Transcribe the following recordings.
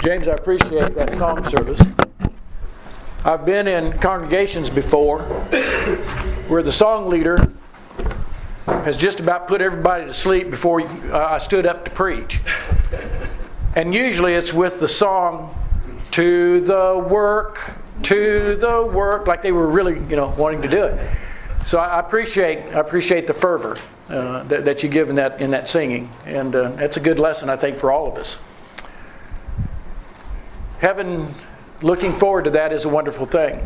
James, I appreciate that song service. I've been in congregations before where the song leader has just about put everybody to sleep before I stood up to preach. And usually it's with the song, to the work, like they were really, wanting to do it. So I appreciate the fervor that you give in that singing. And that's a good lesson, I think, for all of us. Looking forward to that is a wonderful thing.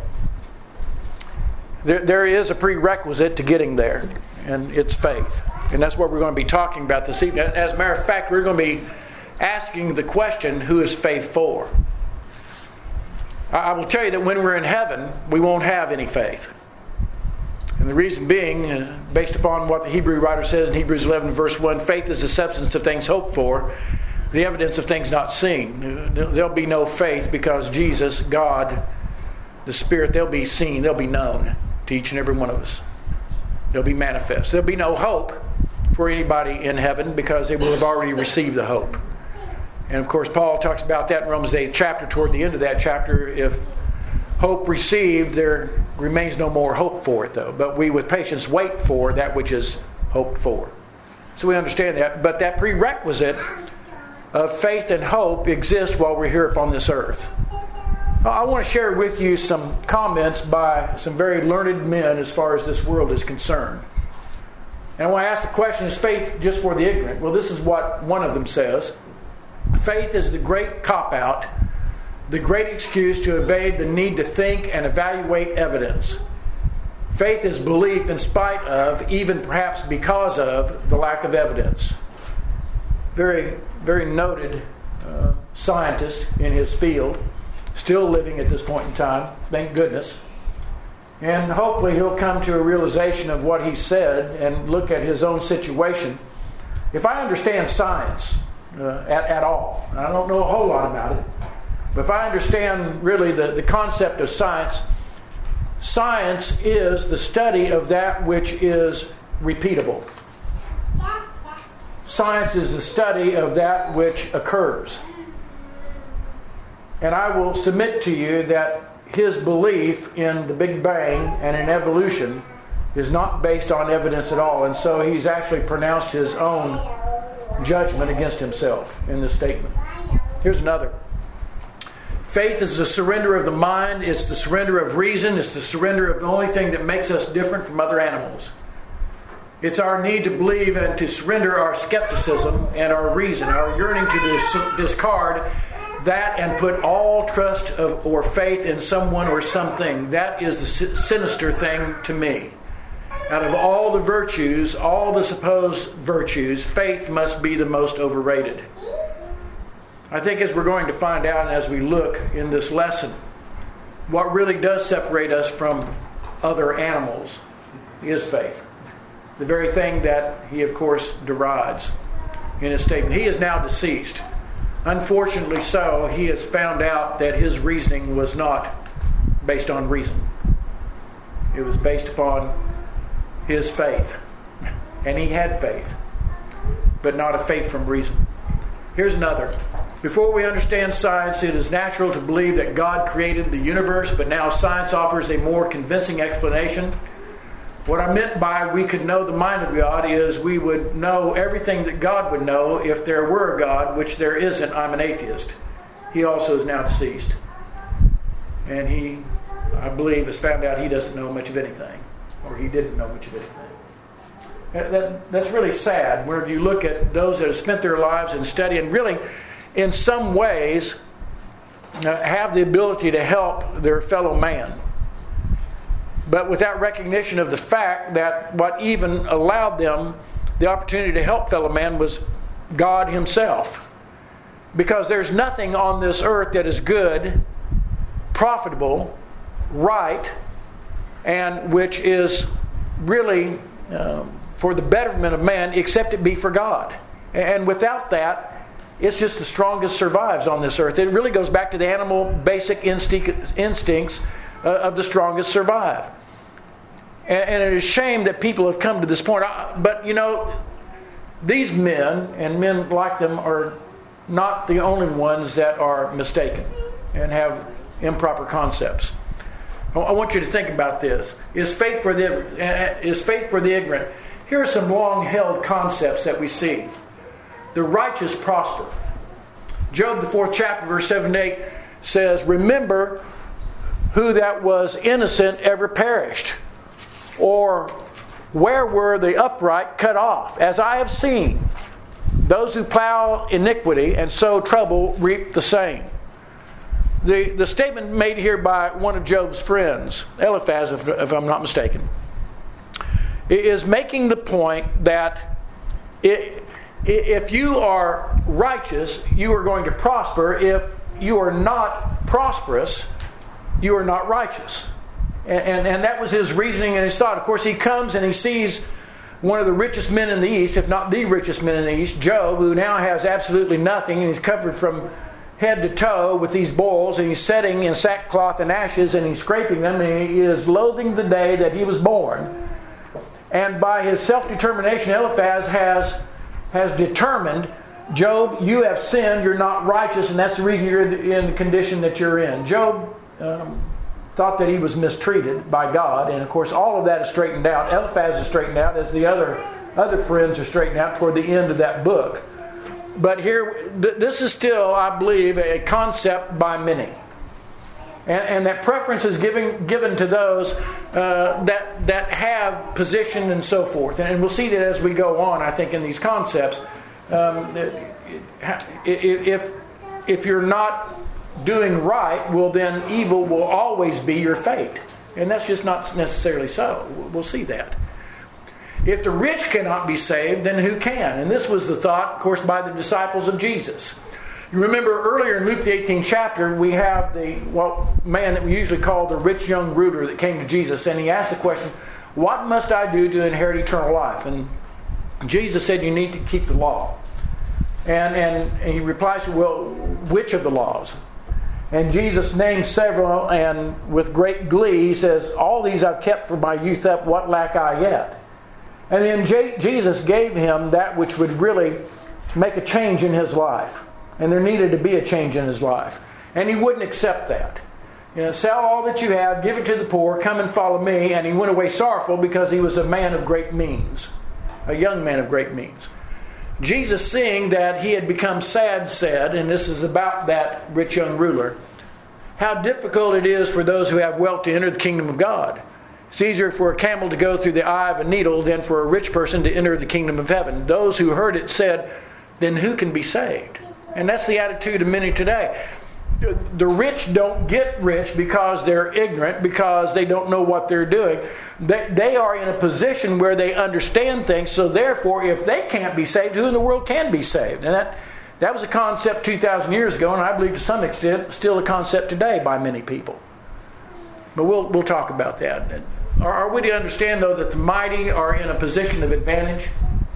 There is a prerequisite to getting there, and it's faith. And that's what we're going to be talking about this evening. As a matter of fact, we're going to be asking the question, who is faith for? I will tell you that when we're in heaven, we won't have any faith. And the reason being, based upon what the Hebrew writer says in Hebrews 11 verse 1, faith is the substance of things hoped for, the evidence of things not seen. There'll be no faith because Jesus, God, the Spirit, they'll be seen, they'll be known to each and every one of us. They'll be manifest. There'll be no hope for anybody in heaven because they will have already received the hope. And of course, Paul talks about that in Romans 8 chapter. Toward the end of that chapter, if hope received, there remains no more hope for it, though. But we with patience wait for that which is hoped for. So we understand that. But that prerequisite of faith and hope exists while we're here upon this earth. I want to share with you some comments by some very learned men as far as this world is concerned. And I want to ask the question, is faith just for the ignorant? Well, this is what one of them says. Faith is the great cop-out, the great excuse to evade the need to think and evaluate evidence. Faith is belief in spite of, even perhaps because of, the lack of evidence. Very, very noted scientist in his field, still living at this point in time, thank goodness. And hopefully he'll come to a realization of what he said and look at his own situation. If I understand science at all, I don't know a whole lot about it, but if I understand really the concept of science, science is the study of that which is repeatable. Science is the study of that which occurs. And I will submit to you that his belief in the Big Bang and in evolution is not based on evidence at all. And so he's actually pronounced his own judgment against himself in this statement. Here's another. Faith is the surrender of the mind. It's the surrender of reason. It's the surrender of the only thing that makes us different from other animals. It's our need to believe and to surrender our skepticism and our reason, our yearning to discard that and put all trust or faith in someone or something. That is the sinister thing to me. Out of all the virtues, all the supposed virtues, faith must be the most overrated. I think as we're going to find out as we look in this lesson, what really does separate us from other animals is faith. The very thing that he, of course, derides in his statement. He is now deceased. Unfortunately so, he has found out that his reasoning was not based on reason. It was based upon his faith. And he had faith, but not a faith from reason. Here's another. Before we understand science, it is natural to believe that God created the universe, but now science offers a more convincing explanation. What I meant by we could know the mind of God is we would know everything that God would know if there were a God, which there isn't. I'm an atheist. He also is now deceased. And he, I believe, has found out he doesn't know much of anything. Or he didn't know much of anything. That's really sad. Whenever you look at those that have spent their lives in study and really, in some ways, have the ability to help their fellow man. But without recognition of the fact that what even allowed them the opportunity to help fellow man was God himself. Because there's nothing on this earth that is good, profitable, right, and which is really for the betterment of man except it be for God. And without that, it's just the strongest survives on this earth. It really goes back to the animal basic instincts of the strongest survive. And it is a shame that people have come to this point. But, these men, and men like them, are not the only ones that are mistaken and have improper concepts. I want you to think about this. Is faith for the ignorant? Here are some long-held concepts that we see. The righteous prosper. Job, the 4th chapter, verse 7 to 8 says, "Remember who that was innocent ever perished, or where were the upright cut off? As I have seen, those who plow iniquity and sow trouble reap the same." The statement made here by one of Job's friends, Eliphaz, if I'm not mistaken, is making the point that if you are righteous, you are going to prosper. If you are not prosperous, you are not righteous. And that was his reasoning and his thought. Of course, he comes and he sees one of the richest men in the East, if not the richest man in the East, Job, who now has absolutely nothing, and he's covered from head to toe with these boils, and he's sitting in sackcloth and ashes, and he's scraping them, and he is loathing the day that he was born. And by his self-determination, Eliphaz has determined, Job, you have sinned, you're not righteous, and that's the reason you're in the condition that you're in. Job thought that he was mistreated by God, and of course all of that is straightened out. Eliphaz is straightened out as the other friends are straightened out toward the end of that book. But here, this is still, I believe, a concept by many. And that preference is given to those that have position and so forth. And we'll see that as we go on, I think, in these concepts. If you're not doing right, well then evil will always be your fate. And that's just not necessarily so. We'll see that. If the rich cannot be saved, then who can? And this was the thought, of course, by the disciples of Jesus. You remember earlier in Luke the 18th chapter, we have the man that we usually call the rich young ruler that came to Jesus, and he asked the question, "What must I do to inherit eternal life?" And Jesus said, "You need to keep the law." And he replies, "Well, which of the laws?" And Jesus names several, and with great glee, he says, "All these I've kept from my youth up, what lack I yet?" And then Jesus gave him that which would really make a change in his life. And there needed to be a change in his life. And he wouldn't accept that. Sell all that you have, give it to the poor, come and follow me. And he went away sorrowful because he was a man of great means. A young man of great means. Jesus, seeing that he had become sad, said, and this is about that rich young ruler, "How difficult it is for those who have wealth to enter the kingdom of God. It's easier for a camel to go through the eye of a needle than for a rich person to enter the kingdom of heaven." Those who heard it said, "Then who can be saved?" And that's the attitude of many today. The rich don't get rich because they're ignorant, because they don't know what they're doing. They are in a position where they understand things, so therefore if they can't be saved, who in the world can be saved? And that was a concept 2,000 years ago, and I believe to some extent still a concept today by many people. But we'll talk about that. Are we to understand, though, that the mighty are in a position of advantage?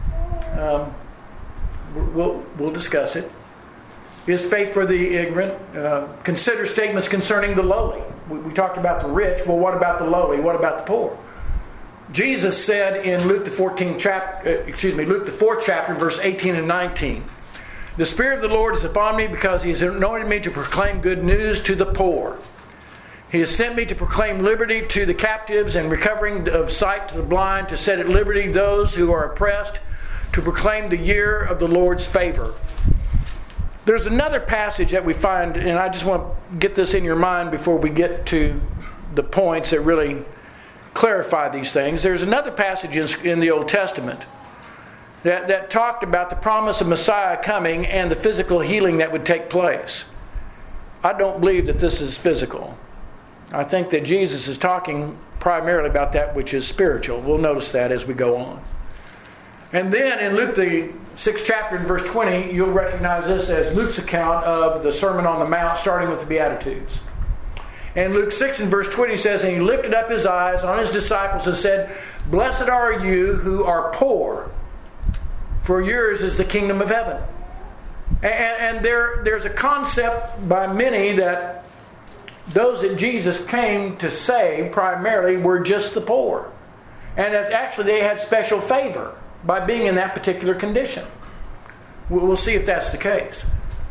We'll discuss it. Is faith for the ignorant? Consider statements concerning the lowly. We talked about the rich. Well, what about the lowly? What about the poor? Jesus said in Luke the 4th chapter, verse 18 and 19, "The Spirit of the Lord is upon me because He has anointed me to proclaim good news to the poor. He has sent me to proclaim liberty to the captives and recovering of sight to the blind, to set at liberty those who are oppressed, to proclaim the year of the Lord's favor." There's another passage that we find, and I just want to get this in your mind before we get to the points that really clarify these things. There's another passage in the Old Testament that talked about the promise of Messiah coming and the physical healing that would take place. I don't believe that this is physical. I think that Jesus is talking primarily about that which is spiritual. We'll notice that as we go on. And then in Luke the 6th chapter and verse 20, you'll recognize this as Luke's account of the Sermon on the Mount, starting with the Beatitudes. And Luke 6 and verse 20 says, "And he lifted up his eyes on his disciples and said, Blessed are you who are poor, for yours is the kingdom of heaven." And there's a concept by many that those that Jesus came to save primarily were just the poor. And that actually they had special favor by being in that particular condition. We'll see if that's the case.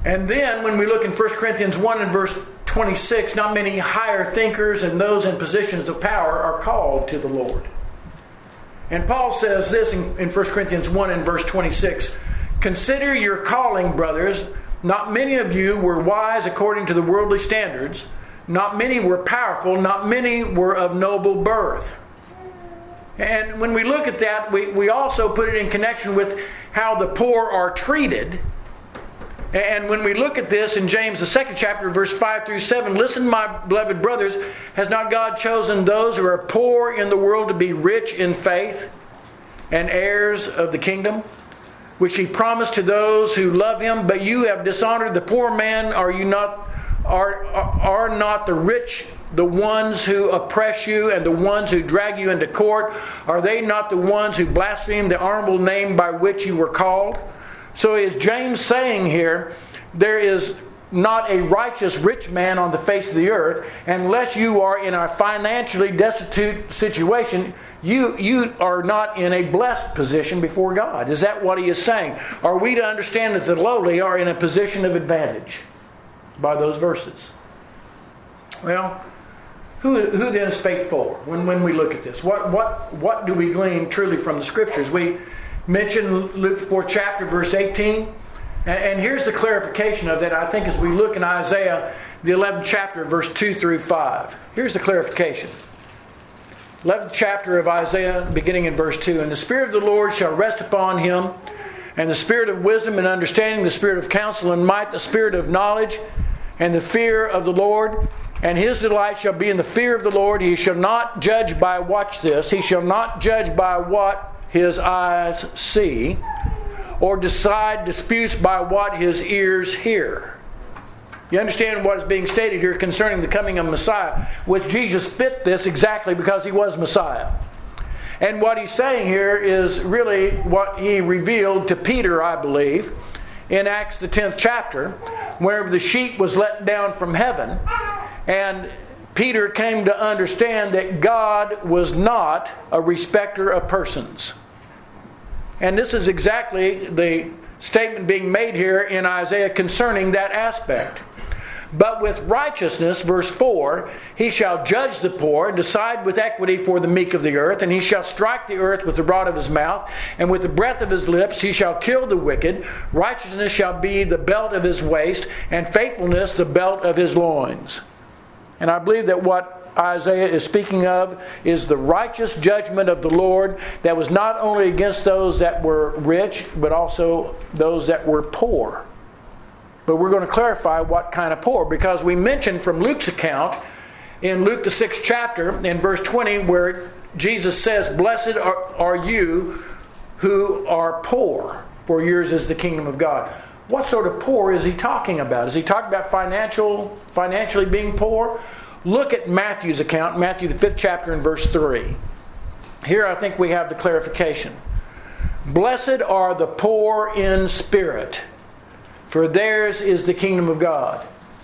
And then when we look in 1 Corinthians 1 and verse 26, not many higher thinkers and those in positions of power are called to the Lord. And Paul says this in 1 Corinthians 1 and verse 26, "Consider your calling, brothers. Not many of you were wise according to the worldly standards. Not many were powerful. Not many were of noble birth." And when we look at that, we also put it in connection with how the poor are treated. And when we look at this in James, the 2nd chapter, verse 5 through 7, "Listen, my beloved brothers, has not God chosen those who are poor in the world to be rich in faith and heirs of the kingdom, which He promised to those who love Him? But you have dishonored the poor man. Are not the rich the ones who oppress you and the ones who drag you into court? Are they not the ones who blaspheme the honorable name by which you were called?" So is James saying here, there is not a righteous rich man on the face of the earth unless you are in a financially destitute situation. You are not in a blessed position before God. Is that what he is saying? Are we to understand that the lowly are in a position of advantage by those verses? Well, who then is faithful when we look at this? What do we glean truly from the Scriptures? We mentioned Luke 4th chapter, verse 18. And here's the clarification of that, I think, as we look in Isaiah, the 11th chapter, verse 2 through 5. Here's the clarification. 11th chapter of Isaiah, beginning in verse 2. "And the Spirit of the Lord shall rest upon him, and the Spirit of wisdom and understanding, the Spirit of counsel and might, the Spirit of knowledge and the fear of the Lord. And his delight shall be in the fear of the Lord. He shall not judge by," watch this, "he shall not judge by what his eyes see, or decide disputes by what his ears hear." You understand what is being stated here concerning the coming of Messiah, which Jesus fit this exactly because he was Messiah. And what he's saying here is really what he revealed to Peter, I believe, in Acts the 10th chapter, wherever the sheet was let down from heaven, and Peter came to understand that God was not a respecter of persons. And this is exactly the statement being made here in Isaiah concerning that aspect. "But with righteousness," verse 4, "he shall judge the poor and decide with equity for the meek of the earth. And he shall strike the earth with the rod of his mouth, and with the breath of his lips he shall kill the wicked. Righteousness shall be the belt of his waist, and faithfulness the belt of his loins." And I believe that what Isaiah is speaking of is the righteous judgment of the Lord that was not only against those that were rich, but also those that were poor. But we're going to clarify what kind of poor, because we mentioned from Luke's account in Luke the 6th chapter in verse 20, where Jesus says, "Blessed are you who are poor, for yours is the kingdom of God." What sort of poor is he talking about? Is he talking about financially being poor? Look at Matthew's account, Matthew the 5th chapter and verse 3. Here I think we have the clarification. "Blessed are the poor in spirit, for theirs is the kingdom of God."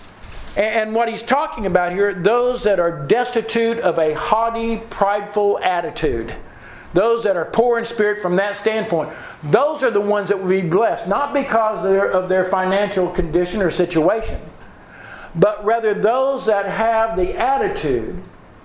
And what he's talking about here, those that are destitute of a haughty, prideful attitude. Those that are poor in spirit from that standpoint. Those are the ones that will be blessed, not because of their financial condition or situation, but rather those that have the attitude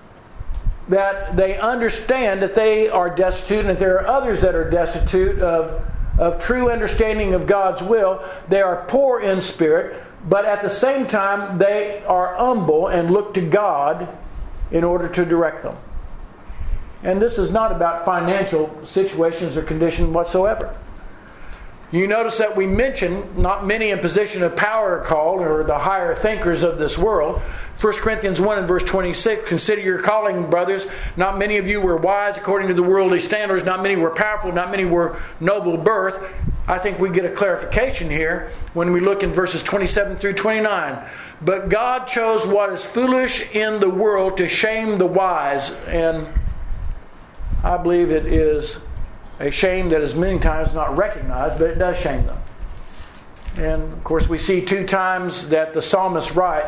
that they understand that they are destitute, and that there are others that are destitute of true understanding of God's will. They are poor in spirit, but at the same time they are humble and look to God in order to direct them. And this is not about financial situations or condition whatsoever. You notice that we mentioned not many in position of power are called, or the higher thinkers of this world. 1 Corinthians 1 and verse 26, "Consider your calling, brothers. Not many of you were wise according to the worldly standards. Not many were powerful. Not many were noble birth." I think we get a clarification here when we look in verses 27 through 29. "But God chose what is foolish in the world to shame the wise." And I believe it is a shame that is many times not recognized, but it does shame them. And of course we see 2 times that the psalmist writes,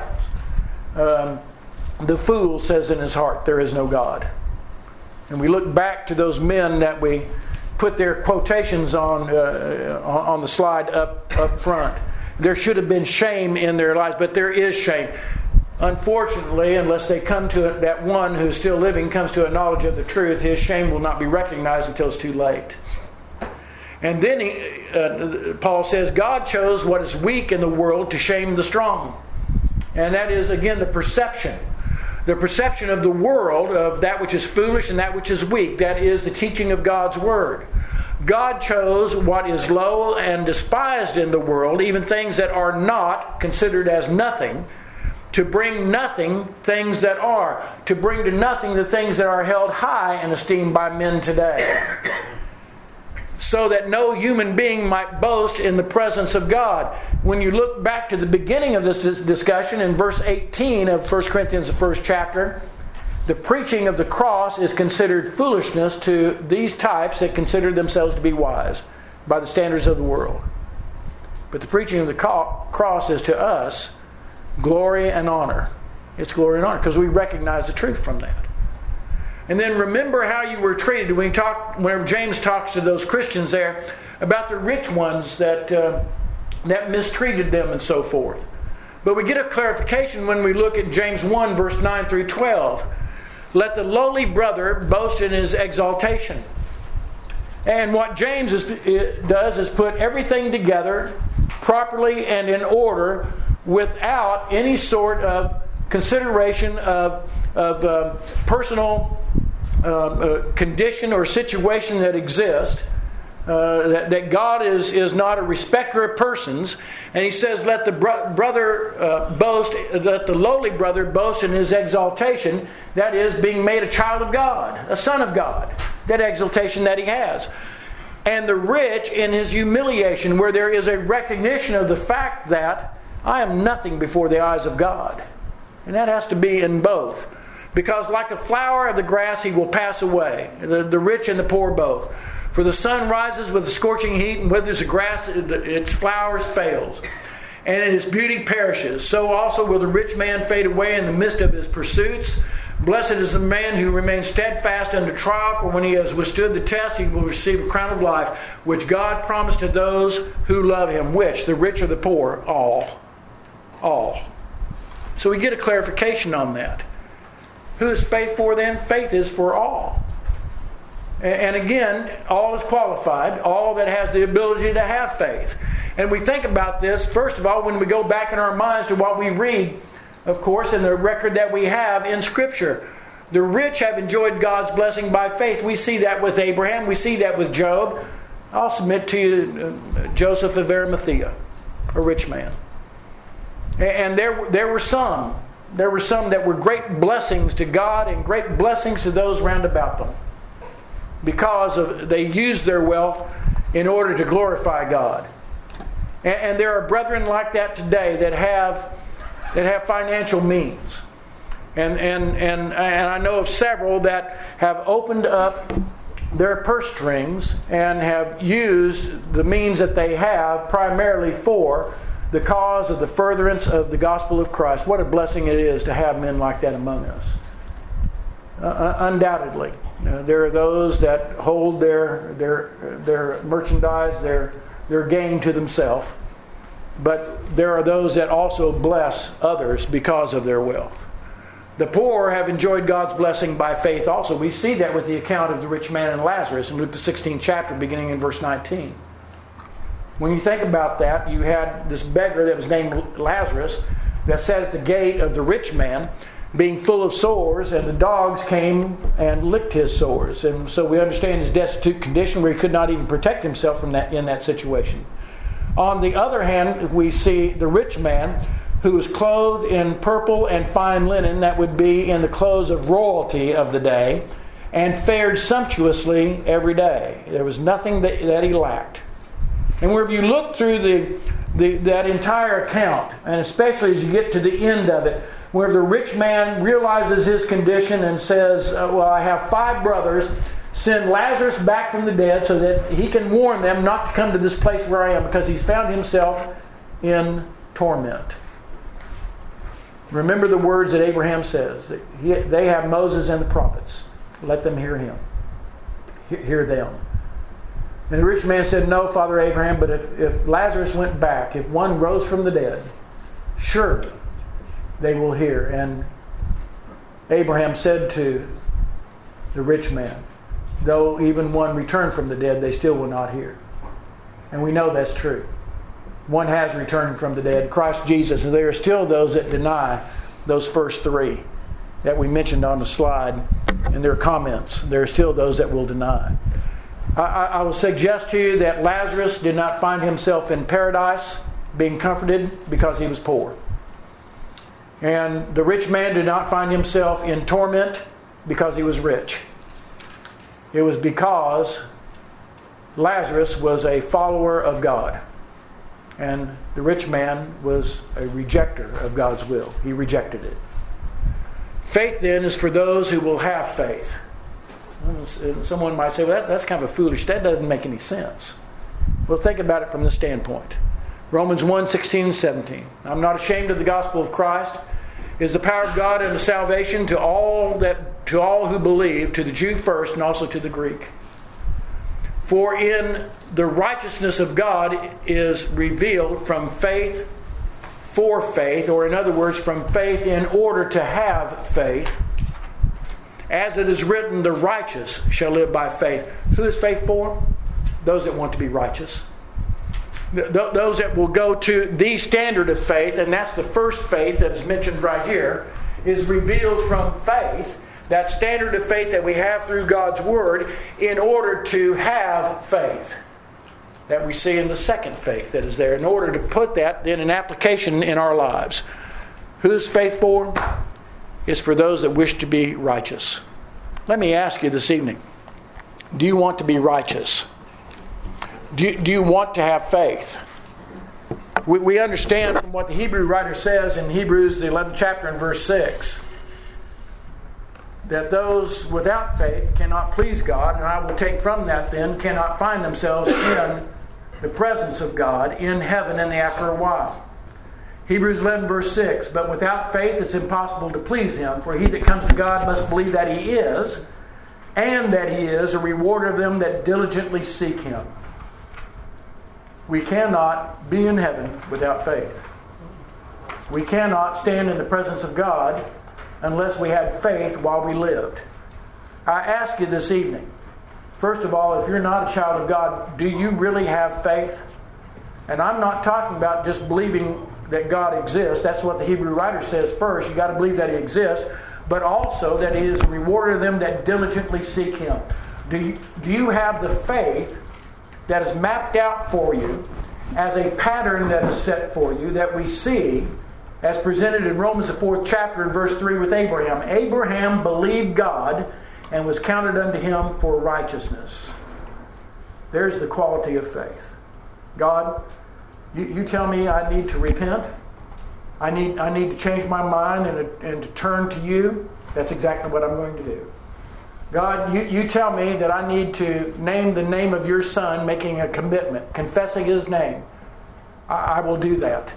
"The fool says in his heart, there is no God." And we look back to those men that we put their quotations on the slide up front. there should have been shame in their lives, but there is shame. Unfortunately, unless they come to it, that one who's still living comes to a knowledge of the truth, his shame will not be recognized until it's too late. And then Paul says, God chose what is weak in the world to shame the strong. And that is, again, the perception. The perception of the world of that which is foolish and that which is weak. That is the teaching of God's Word. God chose what is low and despised in the world, even things that are not considered as nothing, to bring nothing things that are, to bring to nothing the things that are held high and esteemed by men today, so that no human being might boast in the presence of God. When you look back to the beginning of this discussion in verse 18 of 1 Corinthians, the first chapter, the preaching of the cross is considered foolishness to these types that consider themselves to be wise by the standards of the world. But the preaching of the cross is to us glory and honor. It's glory and honor because we recognize the truth from that. And then remember how you were treated. Whenever James talks to those Christians there about the rich ones that mistreated them and so forth. But we get a clarification when we look at James 1 verse 9 through 12. Let the lowly brother boast in his exaltation. And what James does is put everything together properly and in order without any sort of consideration of personal condition or situation that exists. That God is not a respecter of persons, and he says, "Let the brother boast, let the lowly brother boast in his exaltation." That is, being made a child of God, a son of God. That exaltation that he has, and the rich in his humiliation, where there is a recognition of the fact that I am nothing before the eyes of God, and that has to be in both. Because like a flower of the grass, he will pass away. The rich and the poor both. For the sun rises with a scorching heat and withers the grass, its flowers fails, and its beauty perishes. So also will the rich man fade away in the midst of his pursuits. Blessed is the man who remains steadfast under trial, for when he has withstood the test, he will receive a crown of life, which God promised to those who love him. Which? The rich or the poor? All. All. So we get a clarification on that. Who is faith for then? Faith is for all. And again, all is qualified. All that has the ability to have faith. And we think about this, first of all, when we go back in our minds to what we read, of course, in the record that we have in Scripture. The rich have enjoyed God's blessing by faith. We see that with Abraham. We see that with Job. I'll submit to you Joseph of Arimathea, a rich man. And there were some. There were some that were great blessings to God and great blessings to those round about them, because they used their wealth in order to glorify God. And there are brethren like that today that have financial means, and I know of several that have opened up their purse strings and have used the means that they have primarily for the cause of the furtherance of the gospel of Christ. What a blessing it is to have men like that among us. Undoubtedly, there are those that hold their merchandise, their gain to themselves, but there are those that also bless others because of their wealth. The poor have enjoyed God's blessing by faith also. We see that with the account of the rich man and Lazarus in Luke the 16th chapter, beginning in verse 19. When you think about that, you had this beggar that was named Lazarus that sat at the gate of the rich man, being full of sores, and the dogs came and licked his sores. And so we understand his destitute condition, where he could not even protect himself from that in that situation. On the other hand, we see the rich man who was clothed in purple and fine linen, that would be in the clothes of royalty of the day, and fared sumptuously every day. There was nothing that he lacked. And wherever you look through that entire account, and especially as you get to the end of it, where the rich man realizes his condition and says, well, I have 5 brothers, send Lazarus back from the dead so that he can warn them not to come to this place where I am, because he's found himself in torment. Remember the words that Abraham says, that they have Moses and the prophets. Let them hear him. Hear them. And the rich man said, no, Father Abraham, but if Lazarus went back, if one rose from the dead, surely they will hear. And Abraham said to the rich man, though even one returned from the dead, they still will not hear. And we know that's true. One has returned from the dead, Christ Jesus. And there are still those that deny those first three that we mentioned on the slide in their comments. There are still those that will deny. I will suggest to you that Lazarus did not find himself in paradise being comforted because he was poor. And the rich man did not find himself in torment because he was rich. It was because Lazarus was a follower of God. And the rich man was a rejecter of God's will. He rejected it. Faith then is for those who will have faith. And someone might say, well, that's kind of a foolish, that doesn't make any sense. Well, think about it from this standpoint. Romans 1:16 and 17. I'm not ashamed of the gospel of Christ. It is the power of God unto salvation to all who believe, to the Jew first and also to the Greek. For in the righteousness of God is revealed from faith for faith, or in other words, from faith in order to have faith. As it is written, the righteous shall live by faith. Who is faith for? Those that want to be righteous. Those that will go to the standard of faith, and that's the first faith that is mentioned right here, is revealed from faith. That standard of faith that we have through God's Word in order to have faith. That we see in the second faith that is there. In order to put that in an application in our lives. Who's faith for? It's for those that wish to be righteous. Let me ask you this evening. Do you want to be righteous? Do you want to have faith? We understand from what the Hebrew writer says in Hebrews, the 11th chapter and verse 6, that those without faith cannot please God, and I will take from that then, cannot find themselves in the presence of God in heaven in the after a while. Hebrews 11 verse 6, but without faith it's impossible to please Him, for he that comes to God must believe that He is, and that He is a rewarder of them that diligently seek Him. We cannot be in heaven without faith. We cannot stand in the presence of God unless we had faith while we lived. I ask you this evening, first of all, if you're not a child of God, do you really have faith? And I'm not talking about just believing that God exists. That's what the Hebrew writer says first. You've got to believe that He exists, but also that He is a rewarder of them that diligently seek Him. Do you have the faith that is mapped out for you as a pattern that is set for you that we see as presented in Romans the 4th chapter and verse 3 with Abraham? Abraham believed God and was counted unto him for righteousness. There's the quality of faith. God, you tell me I need to repent. I need to change my mind and to turn to You. That's exactly what I'm going to do. God, you tell me that I need to name the name of Your Son, making a commitment, confessing His name. I will do that.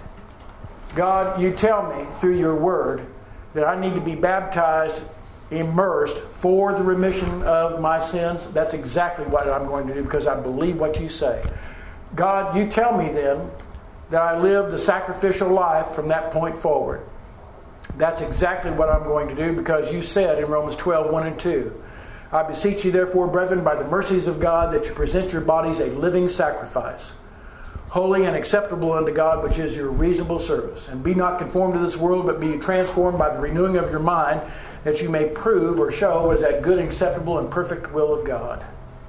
God, You tell me through Your Word that I need to be baptized, immersed for the remission of my sins. That's exactly what I'm going to do because I believe what You say. God, You tell me then that I live the sacrificial life from that point forward. That's exactly what I'm going to do because You said in Romans 12, 1 and 2, I beseech you therefore, brethren, by the mercies of God, that you present your bodies a living sacrifice, holy and acceptable unto God, which is your reasonable service. And be not conformed to this world, but be transformed by the renewing of your mind, that you may prove or show what is that good, acceptable, and perfect will of God.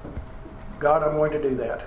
God, I'm going to do that.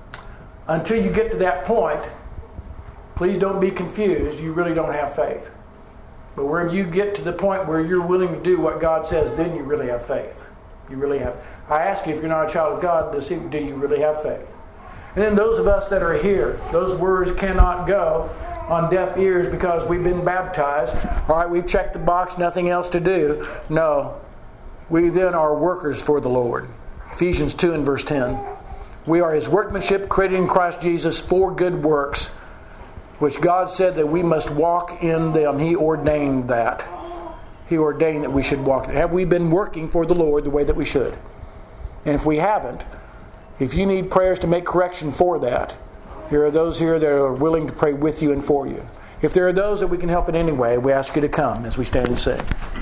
Until you get to that point, please don't be confused. You really don't have faith. But when you get to the point where you're willing to do what God says, then you really have faith. You really have. I ask you, if you're not a child of God, do you really have faith? And then those of us that are here, those words cannot go on deaf ears because we've been baptized. All right, we've checked the box, nothing else to do. No. We then are workers for the Lord. Ephesians 2 and verse 10. We are His workmanship, created in Christ Jesus for good works, which God said that we must walk in them. He ordained that. He ordained that we should walk. Have we been working for the Lord the way that we should? And if we haven't, If you need prayers to make correction for that, there are those here that are willing to pray with you and for you. If there are those that we can help in any way, we ask you to come as we stand and sing.